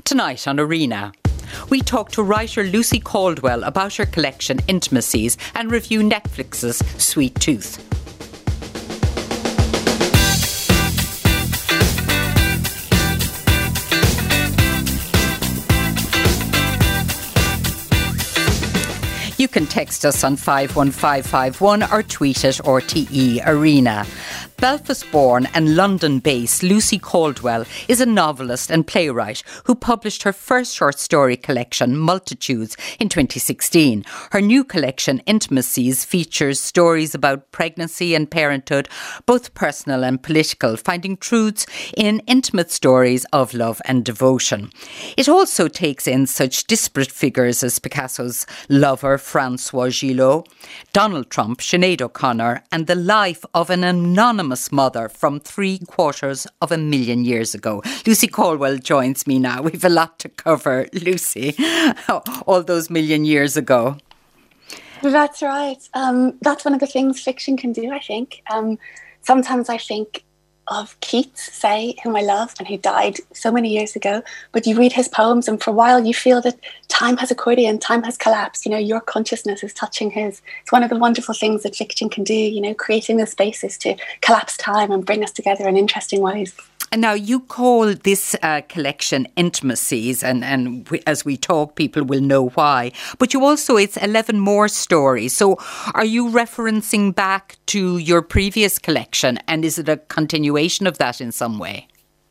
Tonight on Arena, we talk to writer Lucy Caldwell about her collection Intimacies and review Netflix's Sweet Tooth. You can text us on 51551 or tweet at RTE Arena. Belfast-born and London-based Lucy Caldwell is a novelist and playwright who published her first short story collection, Multitudes, in 2016. Her new collection, Intimacies, features stories about pregnancy and parenthood, both personal and political, finding truths in intimate stories of love and devotion. It also takes in such disparate figures as Picasso's lover, Francois Gillot, Donald Trump, Sinead O'Connor, and the life of an anonymous mother from 750,000 years ago. Lucy Caldwell joins me now. We've a lot to cover, Lucy. All those million years ago. That's right. That's one of the things fiction can do, I think. Sometimes I think of Keats, say, whom I love and who died so many years ago, but you read his poems and for a while you feel that time has accordion, time has collapsed, your consciousness is touching his. It's one of the wonderful things that fiction can do, creating the spaces to collapse time and bring us together in interesting ways. And now you call this collection Intimacies, and as we talk, people will know why. But you also, it's 11 more stories. So are you referencing back to your previous collection, and is it a continuation of that in some way?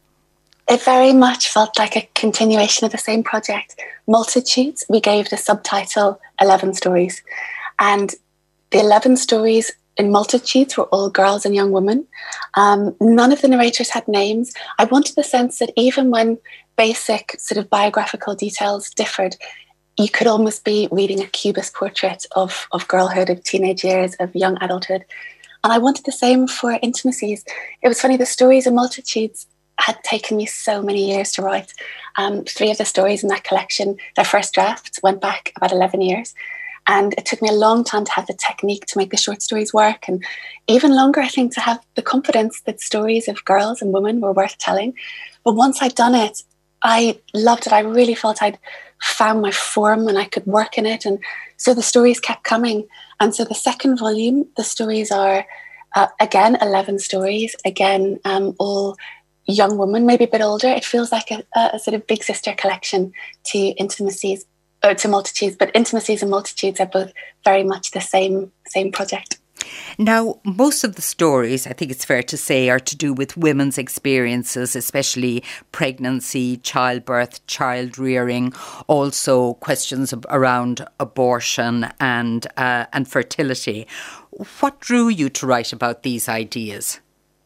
It very much felt like a continuation of the same project. Multitudes, we gave the subtitle 11 Stories. And the 11 stories in Multitudes were all girls and young women. None of the narrators had names. I wanted the sense that even when basic sort of biographical details differed, you could almost be reading a cubist portrait of girlhood, of teenage years, of young adulthood. And I wanted the same for Intimacies. It was funny, the stories in Multitudes had taken me so many years to write. 3 of the stories in that collection, their first drafts went back about 11 years. And it took me a long time to have the technique to make the short stories work, and even longer, I think, to have the confidence that stories of girls and women were worth telling. But once I'd done it, I loved it. I really felt I'd found my form and I could work in it. And so the stories kept coming. And so the second volume, the stories are, again, 11 stories, again, all young women, maybe a bit older. It feels like a sort of big sister collection to Intimacies. To Multitudes, but Intimacies and Multitudes are both very much the same project. Now, most of the stories, I think it's fair to say, are to do with women's experiences, especially pregnancy, childbirth, child rearing, also questions around abortion and fertility. What drew you to write about these ideas?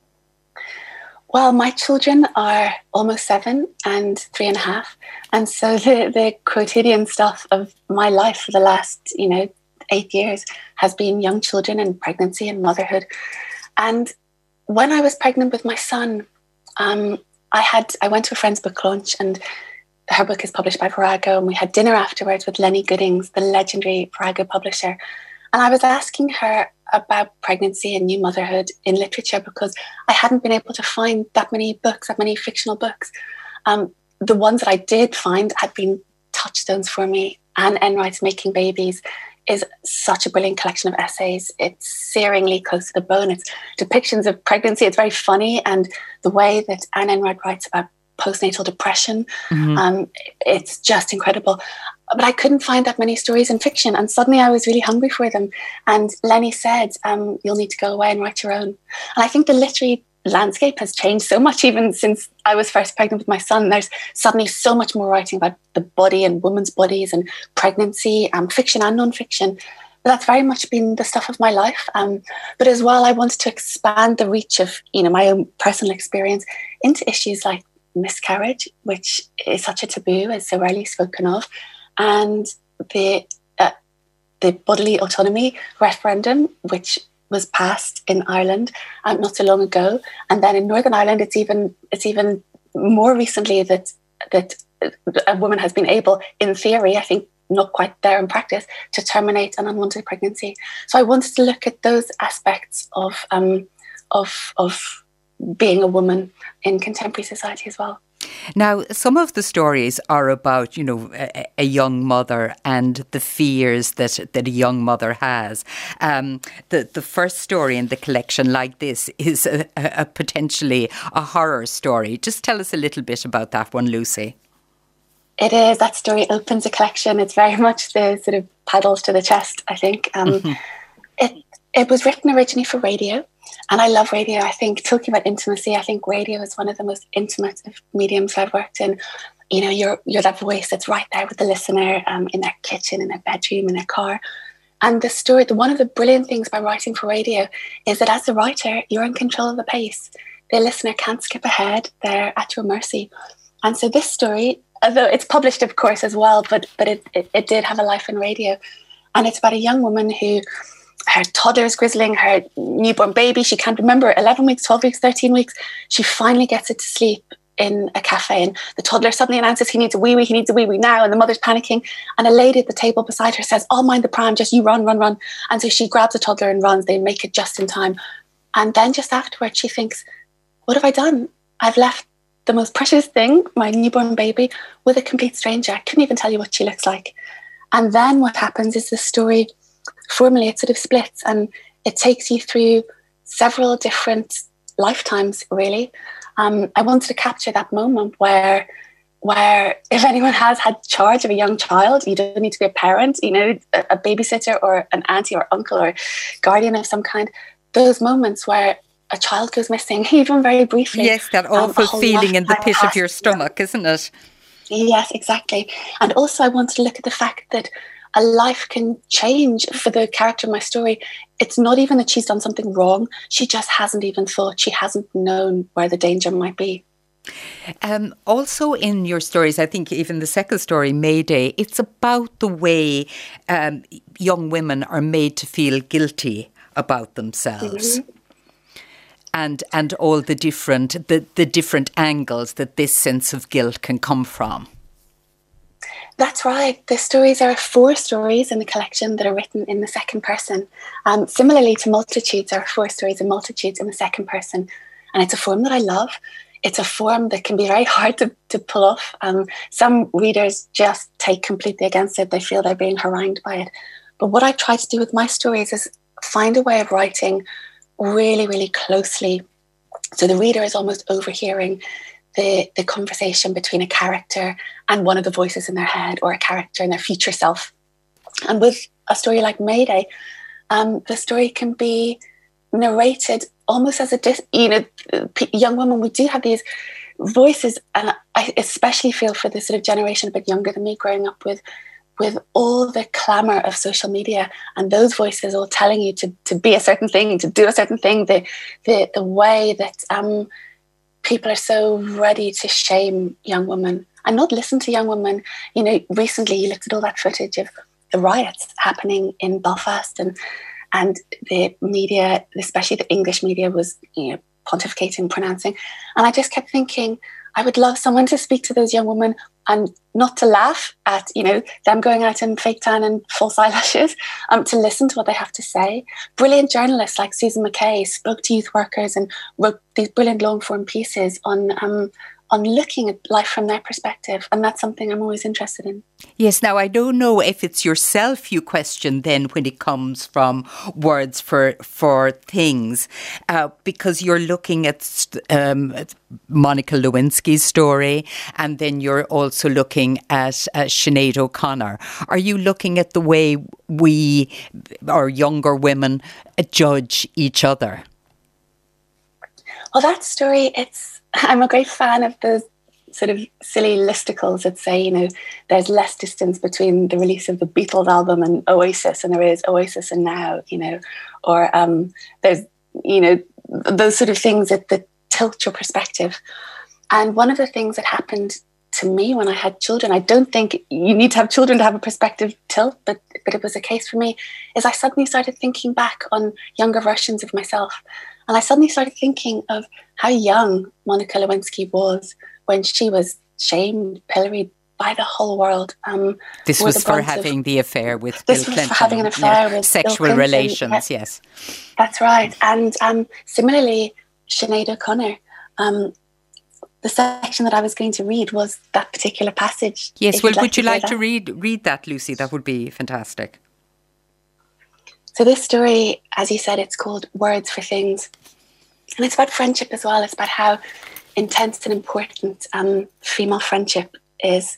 Well, my children are almost 7 and 3.5. And so the quotidian stuff of my life for the last, 8 years has been young children and pregnancy and motherhood. And when I was pregnant with my son, I went to a friend's book launch, and her book is published by Virago, and we had dinner afterwards with Lenny Goodings, the legendary Virago publisher. And I was asking her about pregnancy and new motherhood in literature because I hadn't been able to find that many books, that many fictional books. The ones that I did find had been touchstones for me. Anne Enright's Making Babies is such a brilliant collection of essays. It's searingly close to the bone. It's depictions of pregnancy. It's very funny. And the way that Anne Enright writes about postnatal depression, it's just incredible. But I couldn't find that many stories in fiction, and suddenly I was really hungry for them. And Lenny said, you'll need to go away and write your own. And I think the literary landscape has changed so much even since I was first pregnant with my son. There's suddenly so much more writing about the body and women's bodies and pregnancy, fiction and non-fiction. But that's very much been the stuff of my life. But as well, I wanted to expand the reach of my own personal experience into issues like miscarriage, which is such a taboo, is so rarely spoken of, and the bodily autonomy referendum, which was passed in Ireland not so long ago, and then in Northern Ireland, it's even more recently that a woman has been able, in theory, I think not quite there in practice, to terminate an unwanted pregnancy. So I wanted to look at those aspects of being a woman in contemporary society as well. Now, some of the stories are about, a young mother and the fears that a young mother has. The first story in the collection, like this, is a potentially a horror story. Just tell us a little bit about that one, Lucy. It is. That story opens a collection. It's very much the sort of paddles to the chest, I think. It was written originally for radio. And I love radio. I think, talking about intimacy, I think radio is one of the most intimate of mediums I've worked in. You're that voice that's right there with the listener, in their kitchen, in their bedroom, in their car. And the story, one of the brilliant things by writing for radio is that as a writer, you're in control of the pace. The listener can't skip ahead. They're at your mercy. And so this story, although it's published, of course, as well, but it did have a life in radio. And it's about a young woman who, her toddler is grizzling, her newborn baby, she can't remember, 11 weeks, 12 weeks, 13 weeks. She finally gets it to sleep in a cafe, and the toddler suddenly announces he needs a wee-wee now, and the mother's panicking, and a lady at the table beside her says, "I'll mind the pram, just you run." And so she grabs the toddler and runs. They make it just in time. And then just afterwards she thinks, what have I done? I've left the most precious thing, my newborn baby, with a complete stranger. I couldn't even tell you what she looks like. And then what happens is the story, formally, it sort of splits, and it takes you through several different lifetimes, really. I wanted to capture that moment where if anyone has had charge of a young child, you don't need to be a parent, a babysitter or an auntie or uncle or guardian of some kind, those moments where a child goes missing, even very briefly. Yes, that awful feeling in the pit of your stomach, isn't it? Yes, exactly. And also I wanted to look at the fact that a life can change for the character in my story. It's not even that she's done something wrong. She just hasn't even thought. She hasn't known where the danger might be. Also in your stories, I think even the second story, Mayday, it's about the way young women are made to feel guilty about themselves. Mm-hmm. And all the different angles that this sense of guilt can come from. That's right. The stories, there are 4 stories in the collection that are written in the second person. Similarly to Multitudes, there are 4 stories in Multitudes in the second person. And it's a form that I love. It's a form that can be very hard to pull off. Some readers just take completely against it. They feel they're being harangued by it. But what I try to do with my stories is find a way of writing really, really closely. So the reader is almost overhearing the conversation between a character and one of the voices in their head, or a character in their future self. And with a story like Mayday, the story can be narrated almost as young women. We do have these voices, and I especially feel for the sort of generation a bit younger than me, growing up with all the clamour of social media, and those voices all telling you to be a certain thing, to do a certain thing, the way that people are so ready to shame young women and not listen to young women. Recently you looked at all that footage of the riots happening in Belfast, and the media, especially the English media, was pontificating, pronouncing. And I just kept thinking, I would love someone to speak to those young women and not to laugh at, them going out in fake tan and false eyelashes, to listen to what they have to say. Brilliant journalists like Susan McKay spoke to youth workers and wrote these brilliant long-form pieces on looking at life from their perspective. And that's something I'm always interested in. Yes, now I don't know if it's yourself you question then when it comes from words for things, because you're looking at Monica Lewinsky's story, and then you're also looking at Sinead O'Connor. Are you looking at the way we, or younger women, judge each other? Well, that story, I'm a great fan of those sort of silly listicles that say, there's less distance between the release of the Beatles album and Oasis than there is Oasis and now, or there's, those sort of things that tilt your perspective. And one of the things that happened to me when I had children, I don't think you need to have children to have a perspective tilt, but it was a case for me, is I suddenly started thinking back on younger versions of myself. And I suddenly started thinking of how young Monica Lewinsky was when she was shamed, pilloried by the whole world. This was for having the affair with Bill Clinton. This was for having an affair with sexual Bill Clinton. relations, yes. That's right. And similarly, Sinead O'Connor, the section that I was going to read was that particular passage. Yes, well, would you like to read that, Lucy? That would be fantastic. So this story, as you said, it's called Words for Things. And it's about friendship as well. It's about how intense and important female friendship is.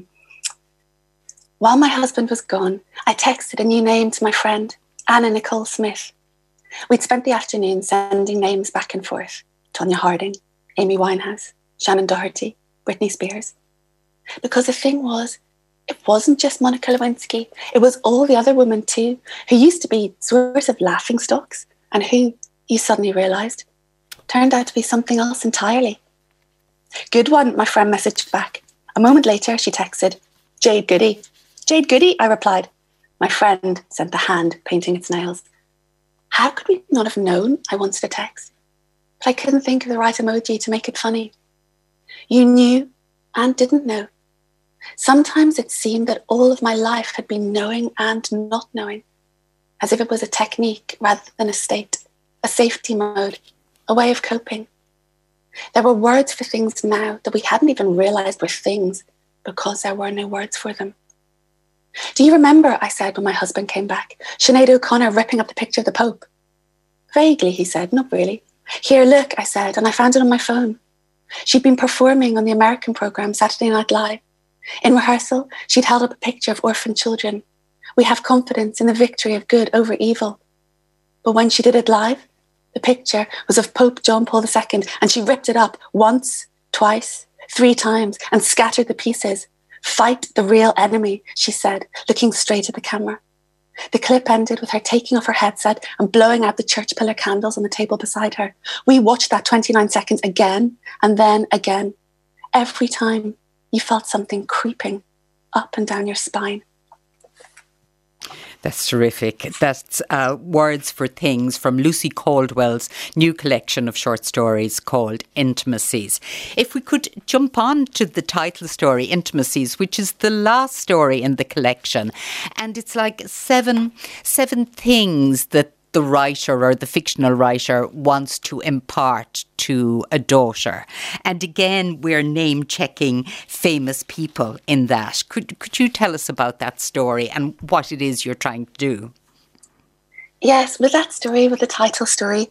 While my husband was gone, I texted a new name to my friend, Anna Nicole Smith. We'd spent the afternoon sending names back and forth. Tonya Harding, Amy Winehouse, Shannon Doherty, Britney Spears. Because the thing was, it wasn't just Monica Lewinsky. It was all the other women too, who used to be sort of laughingstocks and who, you suddenly realised, turned out to be something else entirely. Good one, my friend messaged back. A moment later, she texted, Jade Goody. Jade Goody, I replied. My friend sent the hand painting its nails. How could we not have known I wanted a text? But I couldn't think of the right emoji to make it funny. You knew and didn't know. Sometimes it seemed that all of my life had been knowing and not knowing, as if it was a technique rather than a state, a safety mode, a way of coping. There were words for things now that we hadn't even realised were things because there were no words for them. Do you remember, I said when my husband came back, Sinead O'Connor ripping up the picture of the Pope? Vaguely, he said, not really. Here, look, I said, and I found it on my phone. She'd been performing on the American programme Saturday Night Live. In rehearsal, she'd held up a picture of orphan children. We have confidence in the victory of good over evil. But when she did it live, the picture was of Pope John Paul II, and she ripped it up once, twice, 3 times, and scattered the pieces. Fight the real enemy, she said, looking straight at the camera. The clip ended with her taking off her headset and blowing out the church pillar candles on the table beside her. We watched that 29 seconds again and then again. Every time you felt something creeping up and down your spine. That's terrific. That's Words for Things from Lucy Caldwell's new collection of short stories called Intimacies. If we could jump on to the title story, Intimacies, which is the last story in the collection. And it's like seven things that the writer or the fictional writer wants to impart to a daughter. And again, we're name-checking famous people in that. Could you tell us about that story and what it is you're trying to do? Yes, with that story, with the title story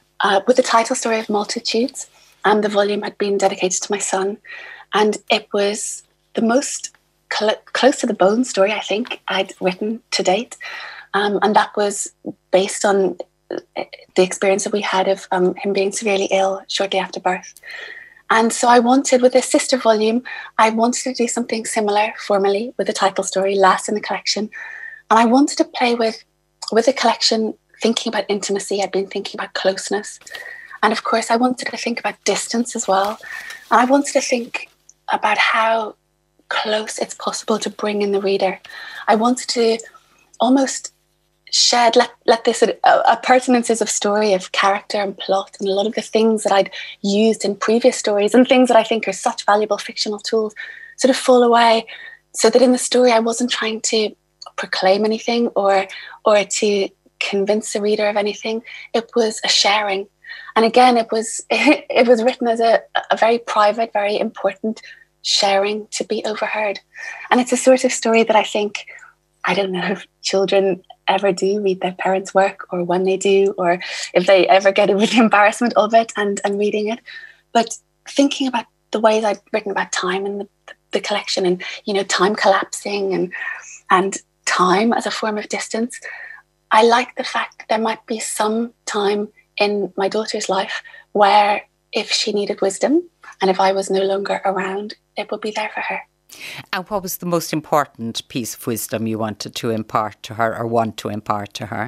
of Multitudes, the volume had been dedicated to my son, and it was the most close to the bone story I think I'd written to date. And that was based on the experience that we had of him being severely ill shortly after birth. And so I wanted, with this sister volume, I wanted to do something similar formally with the title story, last in the collection. And I wanted to play with the collection, thinking about intimacy. I'd been thinking about closeness. And of course, I wanted to think about distance as well. And I wanted to think about how close it's possible to bring in the reader. I wanted to almost let this appurtenances of story, of character and plot, and a lot of the things that I'd used in previous stories and things that I think are such valuable fictional tools sort of fall away, so that in the story I wasn't trying to proclaim anything or to convince the reader of anything. It was a sharing. And again, it was written as a very private, very important sharing to be overheard. And it's a sort of story that I think, I don't know if children ever do read their parents' work, or when they do, or if they ever get it with the embarrassment of it and reading it. But thinking about the ways I'd written about time in the collection, and, you know, time collapsing and time as a form of distance, I like the fact that there might be some time in my daughter's life where, if she needed wisdom and if I was no longer around, it would be there for her. And what was the most important piece of wisdom you wanted to impart to her, or want to impart to her?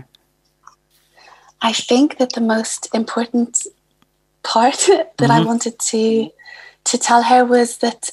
I think that the most important part that I wanted to tell her was that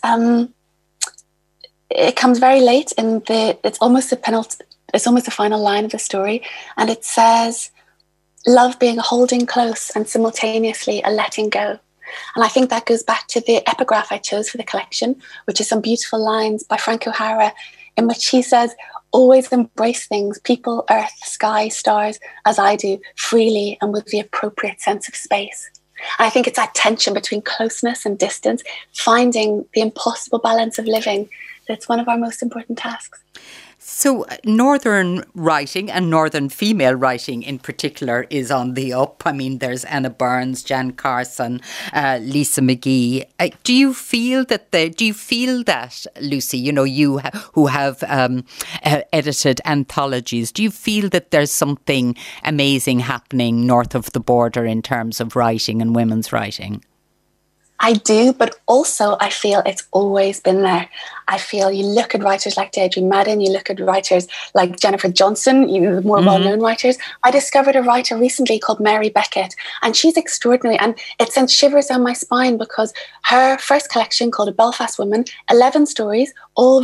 it comes very late in it's almost the final line of the story, and it says, love being a holding close and simultaneously a letting go. And I think that goes back to the epigraph I chose for the collection, which is some beautiful lines by Frank O'Hara, in which he says, always embrace things, people, earth, sky, stars, as I do, freely and with the appropriate sense of space. And I think it's that tension between closeness and distance, finding the impossible balance of living, that's one of our most important tasks. So Northern writing and Northern female writing in particular is on the up. I mean, there's Anna Burns, Jan Carson, Lisa McGee. Do you feel that, Lucy, you know, you who have edited anthologies, do you feel that there's something amazing happening north of the border in terms of writing and women's writing? I do, but also I feel it's always been there. I feel you look at writers like Deirdre Madden, you look at writers like Jennifer Johnson, the more well-known writers. I discovered a writer recently called Mary Beckett, and she's extraordinary. And it sent shivers down my spine because her first collection, called A Belfast Woman, 11 stories, all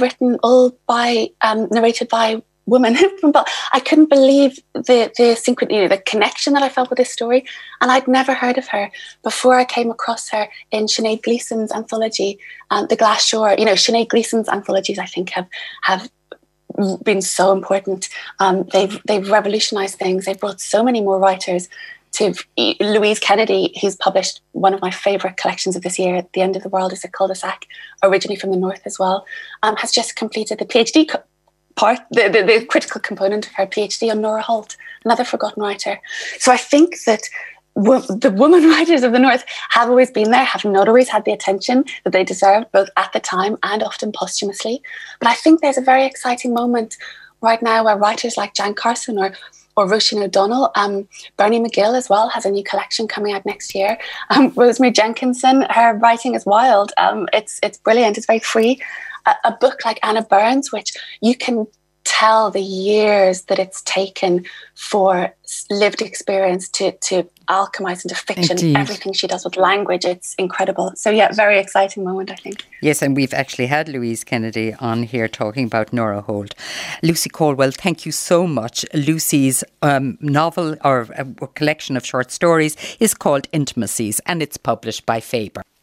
narrated by women. But I couldn't believe the synchrony, the connection that I felt with this story. And I'd never heard of her before I came across her in Sinead Gleason's anthology, The Glass Shore. You know, Sinead Gleason's anthologies, I think, have been so important. They've revolutionized things. They've brought so many more writers to Louise Kennedy, who's published one of my favourite collections of this year, The End of the World is a Cul-de-sac, originally from the North as well, has just completed the PhD part, the critical component of her PhD on Nora Holt, another forgotten writer. So I think that the women writers of the North have always been there, have not always had the attention that they deserved, both at the time and often posthumously. But I think there's a very exciting moment right now where writers like Jan Carson or Roisin O'Donnell, Bernie McGill as well has a new collection coming out next year. Rosemary Jenkinson, her writing is wild. It's brilliant. It's very free. A book like Anna Burns, which you can tell the years that it's taken for lived experience to alchemize into fiction. Indeed. Everything she does with language, it's incredible. So yeah, very exciting moment, I think. Yes, and we've actually had Louise Kennedy on here talking about Nora Holt. Lucy Caldwell, thank you so much. Lucy's novel or a collection of short stories is called Intimacies, and it's published by Faber.